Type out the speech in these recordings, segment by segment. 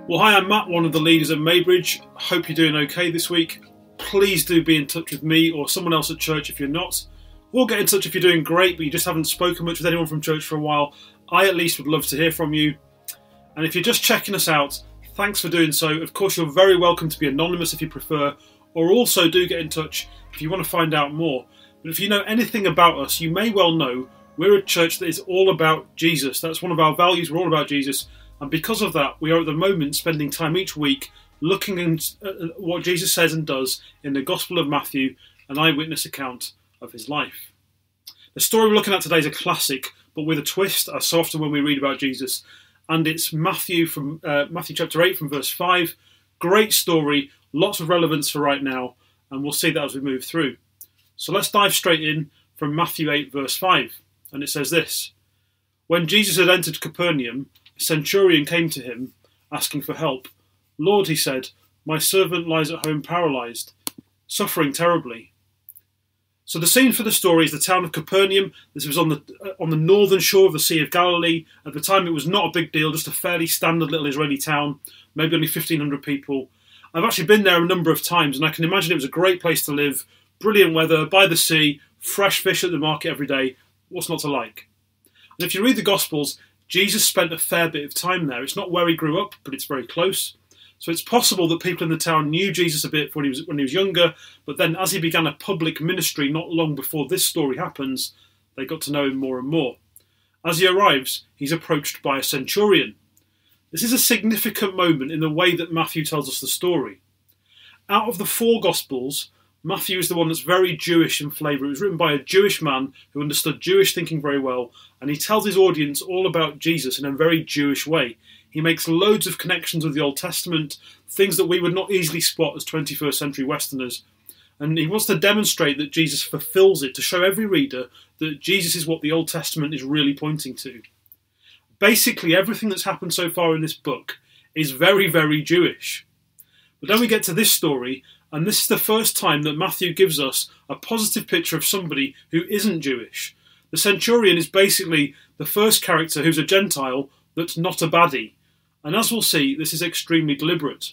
Well, hi, I'm Matt, one of the leaders at Maybridge. Hope you're doing okay this week. Please do be in touch with me or someone else at church if you're not. Or get in touch if you're doing great but you just haven't spoken much with anyone from church for a while. I at least would love to hear from you. And if you're just checking us out, thanks for doing so. Of course, you're very welcome to be anonymous if you prefer, or also do get in touch if you want to find out more. But if you know anything about us, you may well know we're a church that is all about Jesus. That's one of our values. We're all about Jesus. And because of that, we are at the moment spending time each week looking at what Jesus says and does in the Gospel of Matthew, an eyewitness account of his life. The story we're looking at today is a classic, but with a twist, as so often when we read about Jesus. And it's Matthew from Matthew chapter 8 from verse 5. Great story, lots of relevance for right now, and we'll see that as we move through. So let's dive straight in from Matthew 8 verse 5. And it says this: When Jesus had entered Capernaum, a centurion came to him, asking for help. Lord, he said, my servant lies at home paralysed, suffering terribly. So the scene for the story is the town of Capernaum. This was on the northern shore of the Sea of Galilee. At the time, it was not a big deal, just a fairly standard little Israeli town, maybe only 1,500 people. I've actually been there a number of times, and I can imagine it was a great place to live. Brilliant weather, by the sea, fresh fish at the market every day. What's not to like? And if you read the Gospels, Jesus spent a fair bit of time there. It's not where he grew up, but it's very close. So it's possible that people in the town knew Jesus a bit when he was younger, but then as he began a public ministry not long before this story happens, they got to know him more and more. As he arrives, he's approached by a centurion. This is a significant moment in the way that Matthew tells us the story. Out of the four Gospels, Matthew is the one that's very Jewish in flavour. It was written by a Jewish man who understood Jewish thinking very well, and he tells his audience all about Jesus in a very Jewish way. He makes loads of connections with the Old Testament, things that we would not easily spot as 21st century Westerners. And he wants to demonstrate that Jesus fulfills it, to show every reader that Jesus is what the Old Testament is really pointing to. Basically, everything that's happened so far in this book is very, very Jewish. But then we get to this story, and this is the first time that Matthew gives us a positive picture of somebody who isn't Jewish. The centurion is basically the first character who's a Gentile that's not a baddie. And as we'll see, this is extremely deliberate.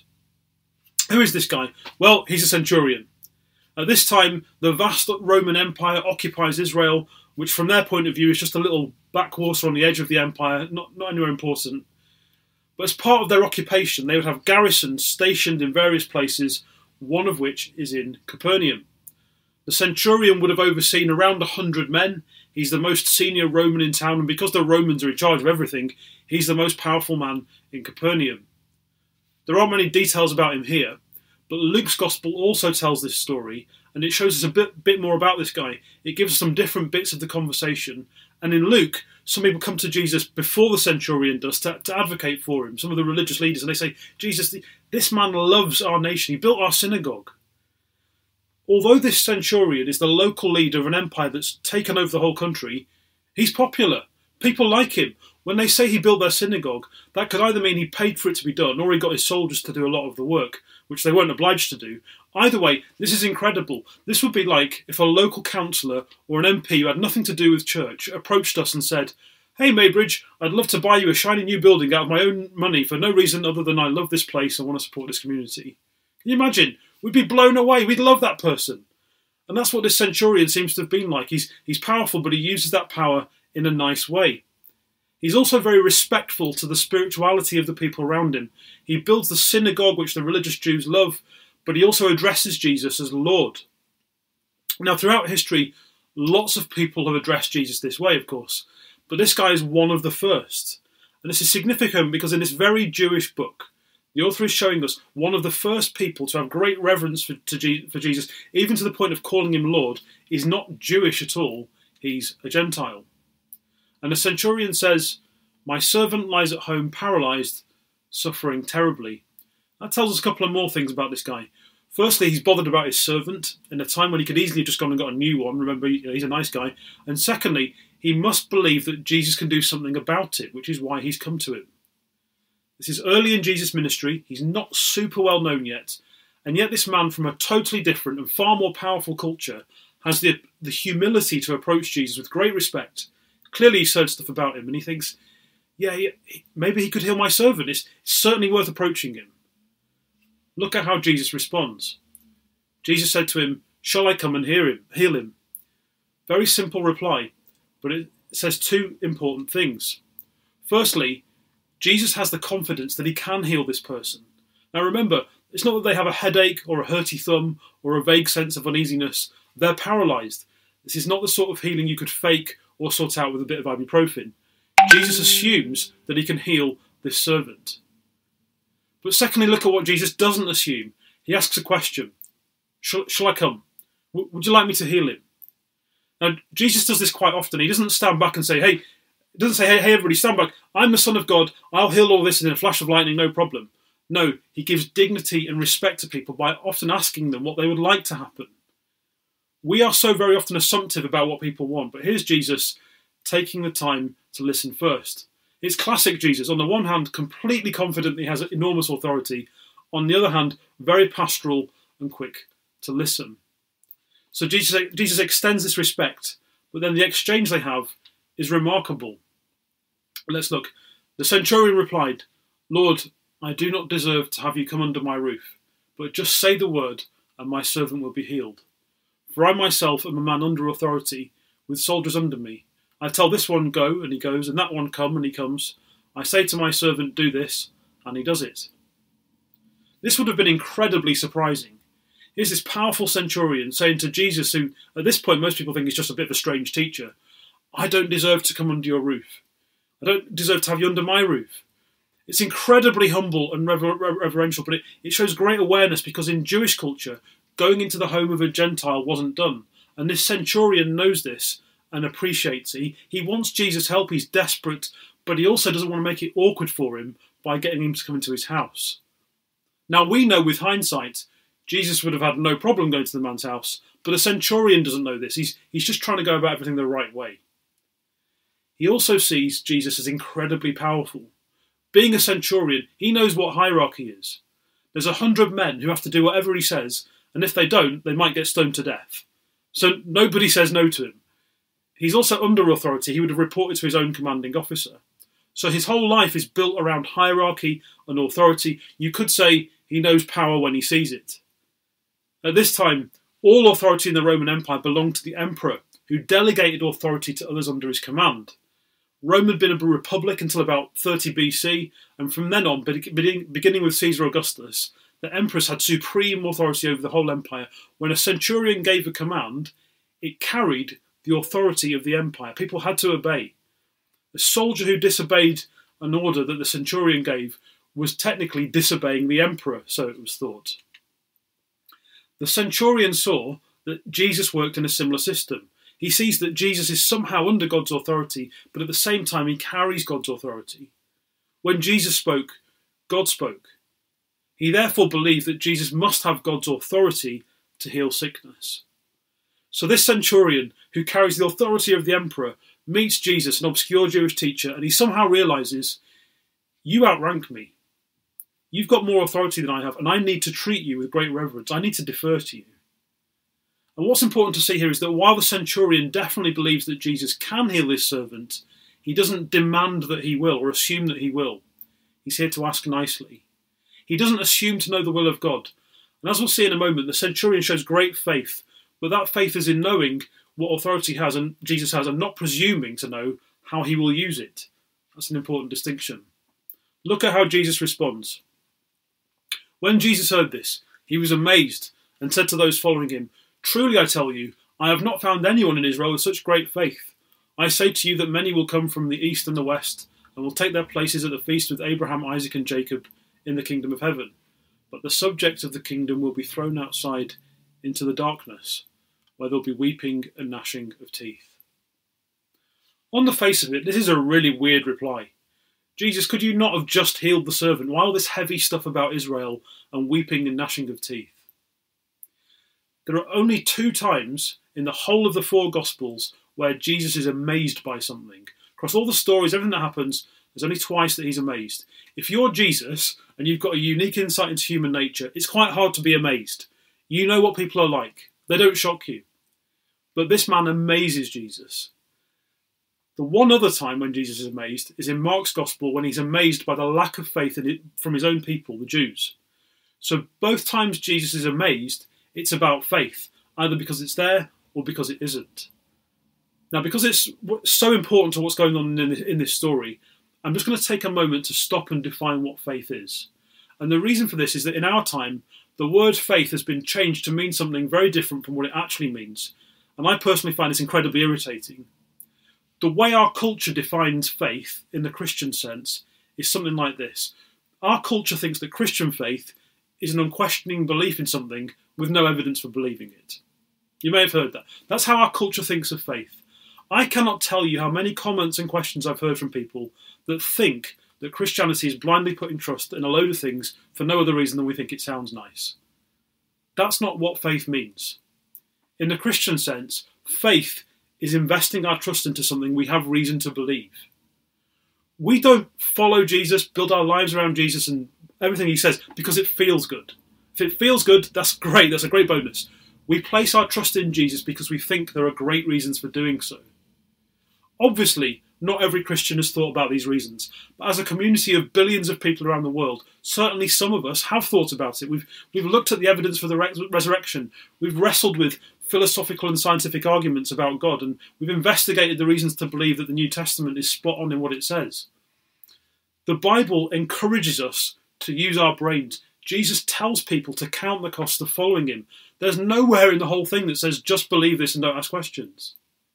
Who is this guy? Well, he's a centurion. At this time, the vast Roman Empire occupies Israel, which from their point of view is just a little backwater on the edge of the empire, not anywhere important. But as part of their occupation, they would have garrisons stationed in various places, one of which is in Capernaum. The centurion would have overseen around 100 men. He's the most senior Roman in town, and because the Romans are in charge of everything, he's the most powerful man in Capernaum. There aren't many details about him here, but Luke's Gospel also tells this story, and it shows us a bit more about this guy. It gives us some different bits of the conversation, and in Luke, some people come to Jesus before the centurion does to advocate for him, some of the religious leaders, and they say, Jesus, this man loves our nation, he built our synagogue. Although this centurion is the local leader of an empire that's taken over the whole country, he's popular. People like him. When they say he built their synagogue, that could either mean he paid for it to be done, or he got his soldiers to do a lot of the work, which they weren't obliged to do. Either way, this is incredible. This would be like if a local councillor or an MP who had nothing to do with church approached us and said, Hey Maybridge, I'd love to buy you a shiny new building out of my own money for no reason other than I love this place and want to support this community. Can you imagine? We'd be blown away. We'd love that person. And that's what this centurion seems to have been like. He's powerful, but he uses that power in a nice way. He's also very respectful to the spirituality of the people around him. He builds the synagogue, which the religious Jews love, but he also addresses Jesus as Lord. Now, throughout history, lots of people have addressed Jesus this way, of course, but this guy is one of the first. And this is significant because in this very Jewish book, the author is showing us one of the first people to have great reverence for Jesus, even to the point of calling him Lord, is not Jewish at all. He's a Gentile. And the centurion says, my servant lies at home paralysed, suffering terribly. That tells us a couple of more things about this guy. Firstly, he's bothered about his servant in a time when he could easily have just gone and got a new one. Remember, he's a nice guy. And secondly, he must believe that Jesus can do something about it, which is why he's come to him. This is early in Jesus' ministry. He's not super well known yet. And yet this man from a totally different and far more powerful culture has the humility to approach Jesus with great respect. Clearly he's heard stuff about him and he thinks, maybe he could heal my servant. It's certainly worth approaching him. Look at how Jesus responds. Jesus said to him, "Shall I come and heal him?" Very simple reply, but it says two important things. Firstly, Jesus has the confidence that he can heal this person. Now remember, it's not that they have a headache or a hurty thumb or a vague sense of uneasiness. They're paralysed. This is not the sort of healing you could fake or sort out with a bit of ibuprofen. Jesus assumes that he can heal this servant. But secondly, look at what Jesus doesn't assume. He asks a question. Shall I come? Would you like me to heal him? Now, Jesus does this quite often. He doesn't stand back and say, hey, everybody, stand back. I'm the Son of God. I'll heal all this in a flash of lightning, no problem. No, he gives dignity and respect to people by often asking them what they would like to happen. We are so very often assumptive about what people want, but here's Jesus taking the time to listen first. It's classic Jesus. On the one hand, completely confident that he has enormous authority. On the other hand, very pastoral and quick to listen. So Jesus extends this respect, but then the exchange they have is remarkable. Let's look. The centurion replied, "Lord, I do not deserve to have you come under my roof, but just say the word and my servant will be healed. For I myself am a man under authority, with soldiers under me. I tell this one, go, and he goes, and that one, come, and he comes. I say to my servant, do this, and he does it." This would have been incredibly surprising. Here's this powerful centurion saying to Jesus, who at this point most people think is just a bit of a strange teacher, "I don't deserve to come under your roof. I don't deserve to have you under my roof." It's incredibly humble and reverential, but it shows great awareness because in Jewish culture, going into the home of a Gentile wasn't done. And this centurion knows this and appreciates it. He wants Jesus' help, he's desperate, but he also doesn't want to make it awkward for him by getting him to come into his house. Now we know with hindsight, Jesus would have had no problem going to the man's house, but the centurion doesn't know this. He's just trying to go about everything the right way. He also sees Jesus as incredibly powerful. Being a centurion, he knows what hierarchy is. There's 100 men who have to do whatever he says, and if they don't, they might get stoned to death. So nobody says no to him. He's also under authority. He would have reported to his own commanding officer. So his whole life is built around hierarchy and authority. You could say he knows power when he sees it. At this time, all authority in the Roman Empire belonged to the emperor, who delegated authority to others under his command. Rome had been a republic until about 30 BC, and from then on, beginning with Caesar Augustus, the emperors had supreme authority over the whole empire. When a centurion gave a command, it carried the authority of the empire. People had to obey. The soldier who disobeyed an order that the centurion gave was technically disobeying the emperor, so it was thought. The centurion saw that Jesus worked in a similar system. He sees that Jesus is somehow under God's authority, but at the same time he carries God's authority. When Jesus spoke, God spoke. He therefore believed that Jesus must have God's authority to heal sickness. So this centurion, who carries the authority of the emperor, meets Jesus, an obscure Jewish teacher, and he somehow realises, you outrank me. You've got more authority than I have, and I need to treat you with great reverence. I need to defer to you. And what's important to see here is that while the centurion definitely believes that Jesus can heal his servant, he doesn't demand that he will or assume that he will. He's here to ask nicely. He doesn't assume to know the will of God. And as we'll see in a moment, the centurion shows great faith, but that faith is in knowing what authority has and Jesus has and not presuming to know how he will use it. That's an important distinction. Look at how Jesus responds. When Jesus heard this, he was amazed and said to those following him, "Truly I tell you, I have not found anyone in Israel with such great faith. I say to you that many will come from the east and the west and will take their places at the feast with Abraham, Isaac and Jacob in the kingdom of heaven. But the subjects of the kingdom will be thrown outside into the darkness, where there will be weeping and gnashing of teeth." On the face of it, this is a really weird reply. Jesus, could you not have just healed the servant? Why all this heavy stuff about Israel and weeping and gnashing of teeth? There are only 2 times in the whole of the 4 Gospels where Jesus is amazed by something. Across all the stories, everything that happens, there's only twice that he's amazed. If you're Jesus and you've got a unique insight into human nature, it's quite hard to be amazed. You know what people are like. They don't shock you. But this man amazes Jesus. The one other time when Jesus is amazed is in Mark's Gospel, when he's amazed by the lack of faith from his own people, the Jews. So both times Jesus is amazed, it's about faith, either because it's there or because it isn't. Now, because it's so important to what's going on in this story, I'm just going to take a moment to stop and define what faith is. And the reason for this is that in our time, the word faith has been changed to mean something very different from what it actually means. And I personally find this incredibly irritating. The way our culture defines faith, in the Christian sense, is something like this. Our culture thinks that Christian faith is an unquestioning belief in something with no evidence for believing it. You may have heard that. That's how our culture thinks of faith. I cannot tell you how many comments and questions I've heard from people that think that Christianity is blindly putting trust in a load of things for no other reason than we think it sounds nice. That's not what faith means. In the Christian sense, faith is investing our trust into something we have reason to believe. We don't follow Jesus, build our lives around Jesus and everything he says because it feels good. If it feels good, that's great, that's a great bonus. We place our trust in Jesus because we think there are great reasons for doing so. Obviously, not every Christian has thought about these reasons, but as a community of billions of people around the world, certainly some of us have thought about it. We've looked at the evidence for the resurrection, we've wrestled with philosophical and scientific arguments about God, and we've investigated the reasons to believe that the New Testament is spot on in what it says. The Bible encourages us to use our brains. Jesus tells people to count the cost of following him. There's nowhere in the whole thing that says just believe this and don't ask questions.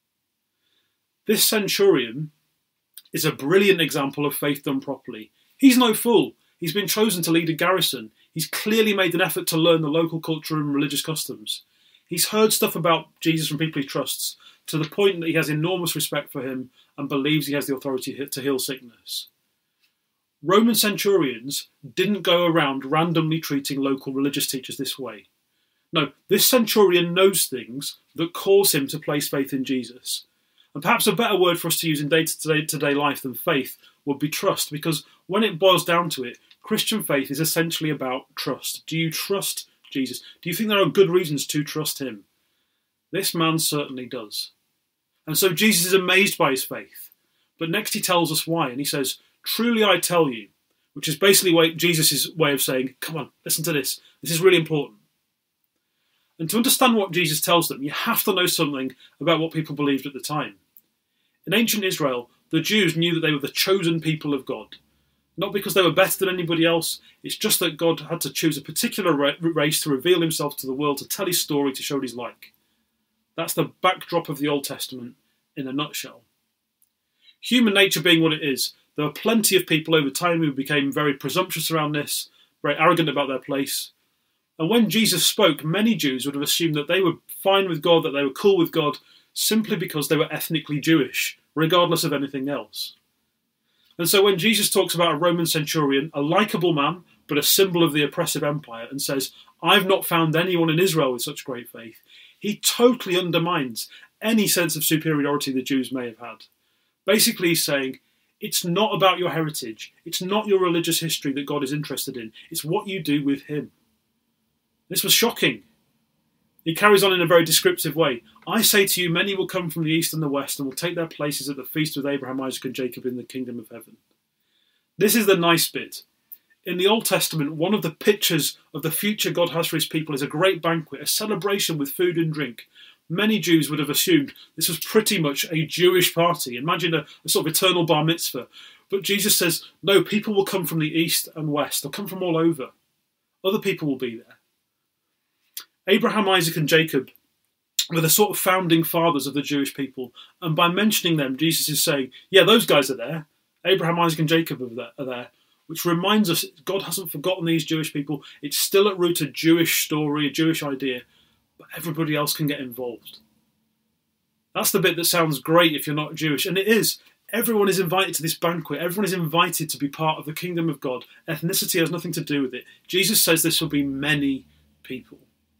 This centurion is a brilliant example of faith done properly. He's no fool. He's been chosen to lead a garrison. He's clearly made an effort to learn the local culture and religious customs. He's heard stuff about Jesus from people he trusts, to the point that he has enormous respect for him and believes he has the authority to heal sickness. Roman centurions didn't go around randomly treating local religious teachers this way. No, this centurion knows things that cause him to place faith in Jesus. And perhaps a better word for us to use in day-to-day life than faith would be trust, because when it boils down to it, Christian faith is essentially about trust. Do you trust Jesus? Do you think there are good reasons to trust him? This man certainly does. And so Jesus is amazed by his faith. But next he tells us why, and he says, "Truly I tell you," which is basically Jesus' way of saying, come on, listen to this. This is really important. And to understand what Jesus tells them, you have to know something about what people believed at the time. In ancient Israel, the Jews knew that they were the chosen people of God. Not because they were better than anybody else, it's just that God had to choose a particular race to reveal himself to the world, to tell his story, to show what he's like. That's the backdrop of the Old Testament in a nutshell. Human nature being what it is, there were plenty of people over time who became very presumptuous around this, very arrogant about their place. And when Jesus spoke, many Jews would have assumed that they were fine with God, that they were cool with God, simply because they were ethnically Jewish, regardless of anything else. And so when Jesus talks about a Roman centurion, a likeable man, but a symbol of the oppressive empire, and says, "I've not found anyone in Israel with such great faith," he totally undermines any sense of superiority the Jews may have had. Basically, he's saying, it's not about your heritage, it's not your religious history that God is interested in, it's what you do with him. This was shocking. He carries on in a very descriptive way. "I say to you, many will come from the east and the west and will take their places at the feast with Abraham, Isaac and Jacob in the kingdom of heaven." This is the nice bit. In the Old Testament, one of the pictures of the future God has for his people is a great banquet, a celebration with food and drink. Many Jews would have assumed this was pretty much a Jewish party. Imagine a sort of eternal bar mitzvah. But Jesus says, no, people will come from the east and west. They'll come from all over. Other people will be there. Abraham, Isaac and Jacob were the sort of founding fathers of the Jewish people. And by mentioning them, Jesus is saying, yeah, those guys are there. Abraham, Isaac and Jacob are there. Which reminds us God hasn't forgotten these Jewish people. It's still at root a Jewish story, a Jewish idea. But everybody else can get involved. That's the bit that sounds great if you're not Jewish. And it is. Everyone is invited to this banquet. Everyone is invited to be part of the kingdom of God. Ethnicity has nothing to do with it. Jesus says this will be many people.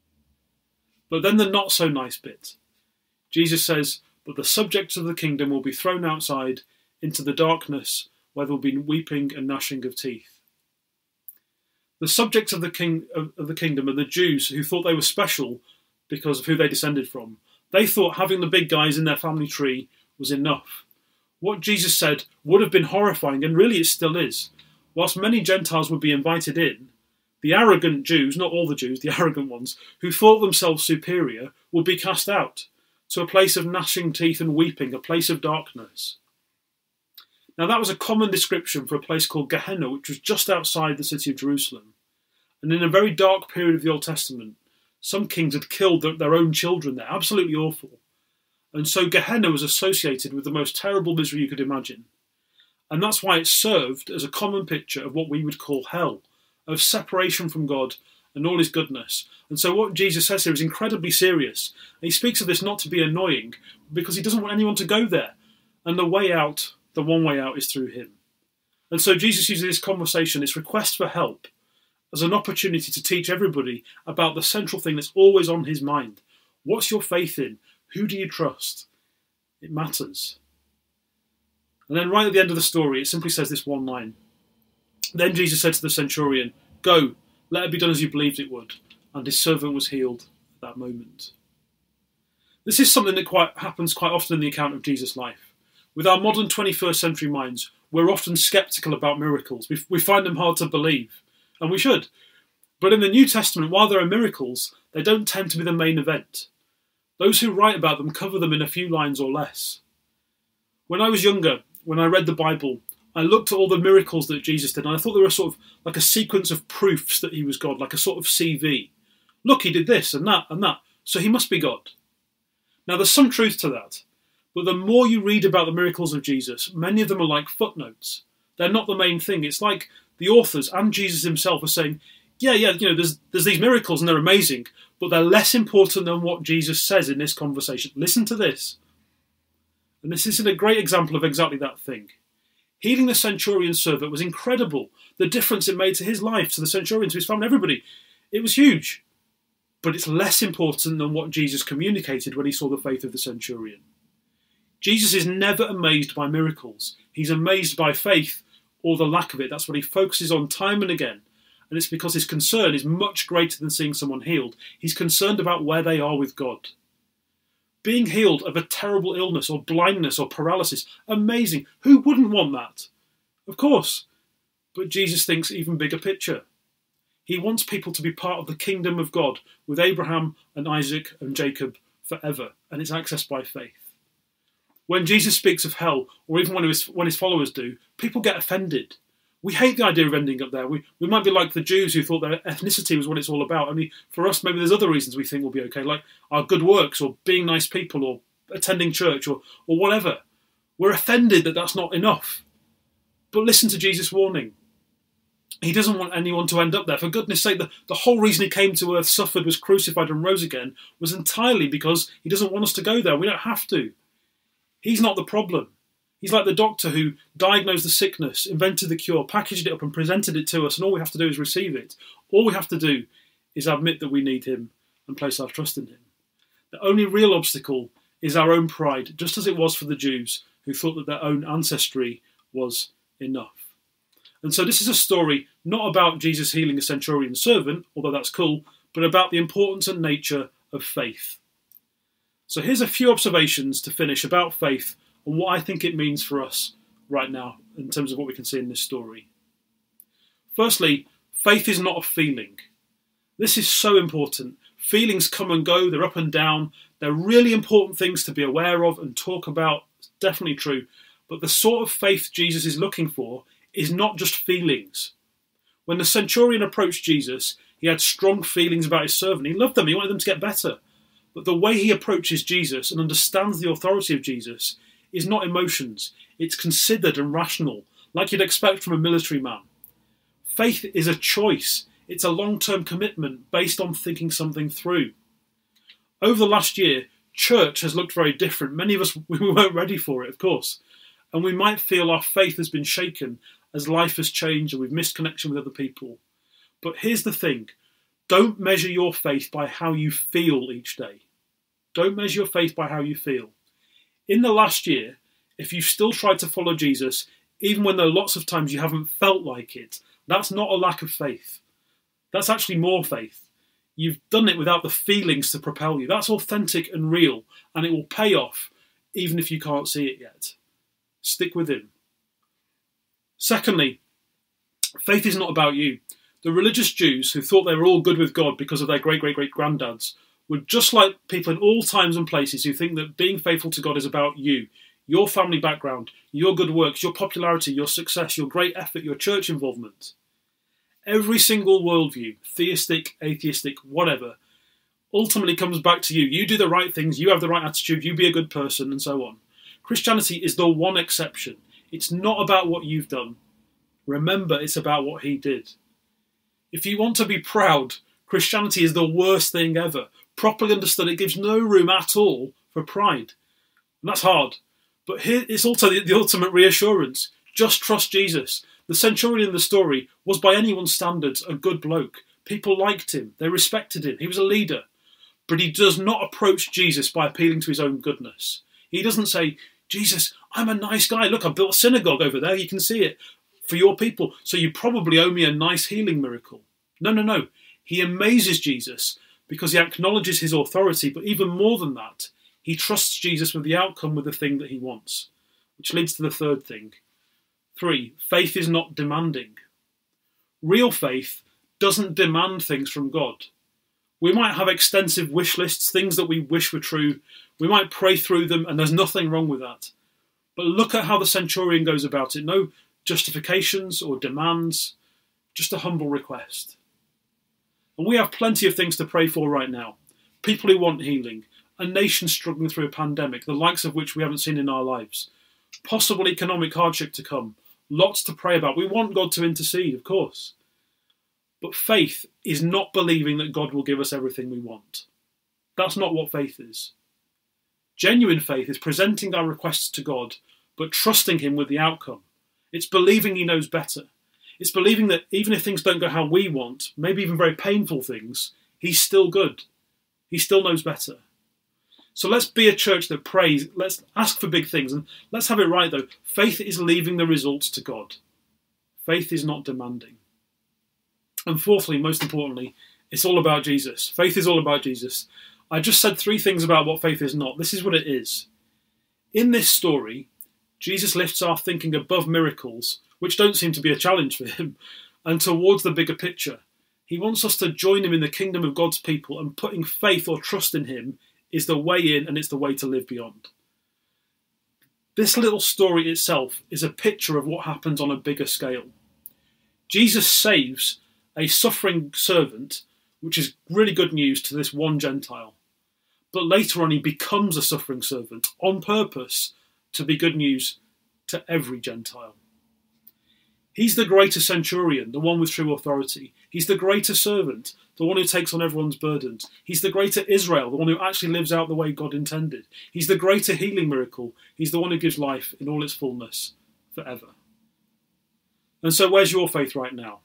But then the not so nice bit. Jesus says, but the subjects of the kingdom will be thrown outside into the darkness where there will be weeping and gnashing of teeth. The subjects of the kingdom are the Jews who thought they were special because of who they descended from. They thought having the big guys in their family tree was enough. What Jesus said would have been horrifying, and really it still is. Whilst many Gentiles would be invited in, the arrogant Jews, not all the Jews, the arrogant ones, who thought themselves superior, would be cast out to a place of gnashing teeth and weeping, a place of darkness. Now that was a common description for a place called Gehenna, which was just outside the city of Jerusalem. And in a very dark period of the Old Testament, some kings had killed their own children there, absolutely awful. And so Gehenna was associated with the most terrible misery you could imagine. And that's why it served as a common picture of what we would call hell, of separation from God and all his goodness. And so what Jesus says here is incredibly serious. And he speaks of this not to be annoying, because he doesn't want anyone to go there. And the way out, the one way out, is through him. And so Jesus uses this conversation, this request for help, as an opportunity to teach everybody about the central thing that's always on his mind. What's your faith in? Who do you trust? It matters. And then right at the end of the story, it simply says this one line. Then Jesus said to the centurion, "Go, let it be done as you believed it would." And his servant was healed at that moment. This is something that happens quite often in the account of Jesus' life. With our modern 21st century minds, we're often sceptical about miracles. We find them hard to believe, and we should. But in the New Testament, while there are miracles, they don't tend to be the main event. Those who write about them cover them in a few lines or less. When I was younger, when I read the Bible, I looked at all the miracles that Jesus did, and I thought they were sort of like a sequence of proofs that he was God, like a sort of CV. Look, he did this and that, so he must be God. Now, there's some truth to that, but the more you read about the miracles of Jesus, many of them are like footnotes. They're not the main thing. It's like the authors and Jesus himself are saying, there's these miracles and they're amazing, but they're less important than what Jesus says in this conversation. Listen to this. And this is a great example of exactly that thing. Healing the centurion's servant was incredible. The difference it made to his life, to the centurion, to his family, everybody. It was huge. But it's less important than what Jesus communicated when he saw the faith of the centurion. Jesus is never amazed by miracles. He's amazed by faith, or the lack of it. That's what he focuses on time and again. And it's because his concern is much greater than seeing someone healed. He's concerned about where they are with God. Being healed of a terrible illness or blindness or paralysis, amazing. Who wouldn't want that? Of course. But Jesus thinks even bigger picture. He wants people to be part of the kingdom of God with Abraham and Isaac and Jacob forever, and it's accessed by faith. When Jesus speaks of hell, or even when his followers do, people get offended. We hate the idea of ending up there. We might be like the Jews who thought their ethnicity was what it's all about. I mean, for us, maybe there's other reasons we think we'll be okay, like our good works or being nice people or attending church or whatever. We're offended that that's not enough. But listen to Jesus' warning. He doesn't want anyone to end up there. For goodness sake, the whole reason he came to earth, suffered, was crucified and rose again was entirely because he doesn't want us to go there. We don't have to. He's not the problem. He's like the doctor who diagnosed the sickness, invented the cure, packaged it up and presented it to us, and all we have to do is receive it. All we have to do is admit that we need him and place our trust in him. The only real obstacle is our own pride, just as it was for the Jews who thought that their own ancestry was enough. And so this is a story not about Jesus healing a centurion's servant, although that's cool, but about the importance and nature of faith. So here's a few observations to finish about faith and what I think it means for us right now in terms of what we can see in this story. Firstly, faith is not a feeling. This is so important. Feelings come and go, they're up and down. They're really important things to be aware of and talk about. It's definitely true. But the sort of faith Jesus is looking for is not just feelings. When the centurion approached Jesus, he had strong feelings about his servant. He loved them, he wanted them to get better. But the way he approaches Jesus and understands the authority of Jesus is not emotions. It's considered and rational, like you'd expect from a military man. Faith is a choice. It's a long-term commitment based on thinking something through. Over the last year, church has looked very different. Many of us, we weren't ready for it, of course. And we might feel our faith has been shaken as life has changed and we've missed connection with other people. But here's the thing. Don't measure your faith by how you feel each day. Don't measure your faith by how you feel. In the last year, if you've still tried to follow Jesus, even when there are lots of times you haven't felt like it, that's not a lack of faith. That's actually more faith. You've done it without the feelings to propel you. That's authentic and real, and it will pay off, even if you can't see it yet. Stick with him. Secondly, faith is not about you. The religious Jews who thought they were all good with God because of their great-great-great-granddads were just like people in all times and places who think that being faithful to God is about you, your family background, your good works, your popularity, your success, your great effort, your church involvement. Every single worldview, theistic, atheistic, whatever, ultimately comes back to you. You do the right things, you have the right attitude, you be a good person, and so on. Christianity is the one exception. It's not about what you've done. Remember, it's about what he did. If you want to be proud, Christianity is the worst thing ever. Properly understood, it gives no room at all for pride. And that's hard. But here it's also the ultimate reassurance. Just trust Jesus. The centurion in the story was, by anyone's standards, a good bloke. People liked him. They respected him. He was a leader. But he does not approach Jesus by appealing to his own goodness. He doesn't say, Jesus, I'm a nice guy. Look, I built a synagogue over there. You can see it. For your people. So you probably owe me a nice healing miracle. No. He amazes Jesus because he acknowledges his authority. But even more than that, he trusts Jesus with the outcome, with the thing that he wants. Which leads to the third thing. 3, faith is not demanding. Real faith doesn't demand things from God. We might have extensive wish lists, things that we wish were true. We might pray through them, and there's nothing wrong with that. But look at how the centurion goes about it. No justifications or demands, just a humble request. And we have plenty of things to pray for right now. People who want healing, a nation struggling through a pandemic, the likes of which we haven't seen in our lives, possible economic hardship to come, lots to pray about. We want God to intercede, of course. But faith is not believing that God will give us everything we want. That's not what faith is. Genuine faith is presenting our requests to God, but trusting him with the outcome. It's believing he knows better. It's believing that even if things don't go how we want, maybe even very painful things, he's still good. He still knows better. So let's be a church that prays. Let's ask for big things. And let's have it right, though. Faith is leaving the results to God. Faith is not demanding. And fourthly, most importantly, it's all about Jesus. Faith is all about Jesus. I just said 3 things about what faith is not. This is what it is. In this story, Jesus lifts our thinking above miracles, which don't seem to be a challenge for him, and towards the bigger picture. He wants us to join him in the kingdom of God's people, and putting faith or trust in him is the way in, and it's the way to live beyond. This little story itself is a picture of what happens on a bigger scale. Jesus saves a suffering servant, which is really good news to this one Gentile. But later on he becomes a suffering servant on purpose to be good news to every Gentile. He's the greater centurion, the one with true authority. He's the greater servant, the one who takes on everyone's burdens. He's the greater Israel, the one who actually lives out the way God intended. He's the greater healing miracle. He's the one who gives life in all its fullness forever. And so where's your faith right now?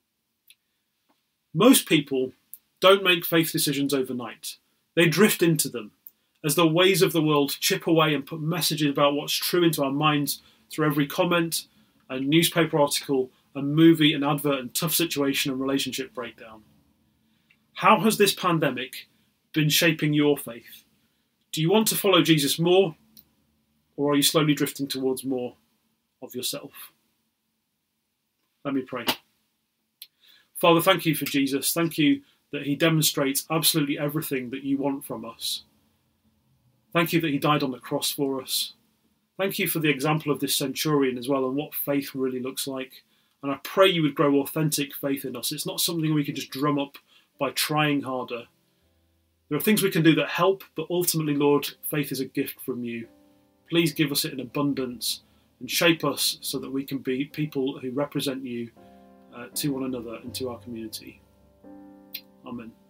Most people don't make faith decisions overnight. They drift into them as the ways of the world chip away and put messages about what's true into our minds through every comment and newspaper article and movie and advert and tough situation and relationship breakdown. How has this pandemic been shaping your faith? Do you want to follow Jesus more, or are you slowly drifting towards more of yourself? Let me pray. Father, thank you for Jesus. Thank you that he demonstrates absolutely everything that you want from us. Thank you that he died on the cross for us. Thank you for the example of this centurion as well and what faith really looks like. And I pray you would grow authentic faith in us. It's not something we can just drum up by trying harder. There are things we can do that help, but ultimately, Lord, faith is a gift from you. Please give us it in abundance and shape us so that we can be people who represent you to one another and to our community. Amen.